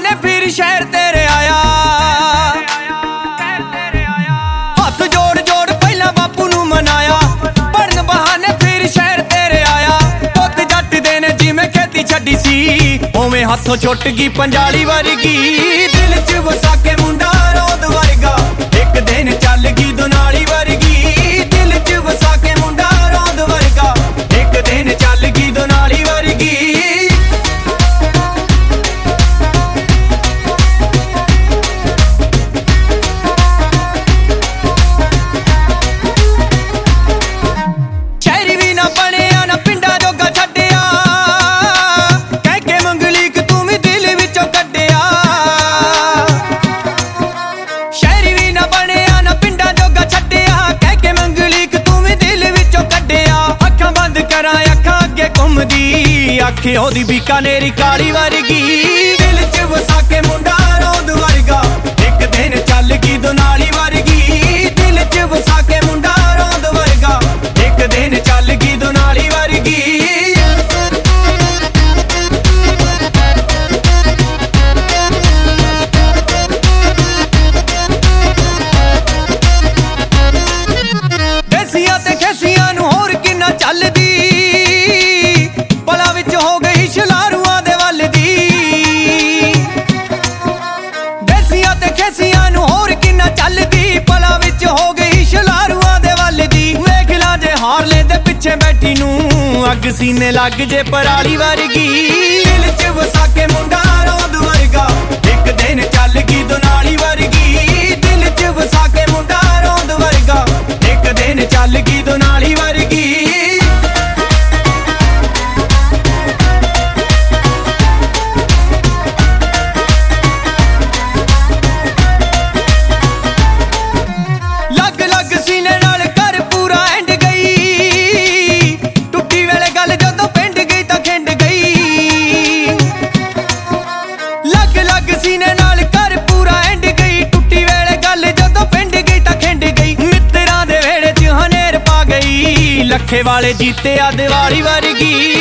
बहाने फिर शहर तेरे आया। हाथ जोड़ जोड़ पहला बापू नू मनाया, पढ़न बहाने फिर शहर तेरे आया। पुत जट दे ने जिवें खेती छड्डी सी, उवें हथों छुट गई पंजाली वर्गी। दिल च वसा के मुंडा रौंद वर्गा, एक दिन चल गई दुनाली वर्गी। दिल च वसा के मुंडा रौंद वर्गा, एक दिन चल गई दुनाली वर्गी। अख ओदी बीकानेरी काली वर्गी। दिल च वसा के मुंडा रौंद वर्गा, एक दिन चल गई दुनाली वर्गी। दिल च वसा के मुंडा रौंद वर्गा, एक दिन चल गई दुनाली वर्गी। देसियां ते खैसियां नूं होर किन्ना चलदी, हो गई शलारुआं दे वल दी। देसियां ते खैसियां नूं होर किन्ना चलदी, पला विच हो गई शलारुआं दे वल दी। वेख ला जे हार ले दे पिछे बैठी नूं, अग सीने लग जे पराली वर्गी। दिल च वसा के मुंडा रौंद वर्गा, एक दिन चल गई दुनाली वर्गी। दिल च वसा के मुंडा रौंद वर्गा, एक दिन चल गई दुनाली वर्गी। लखे वाले जीते आ दिवाली वर्गी।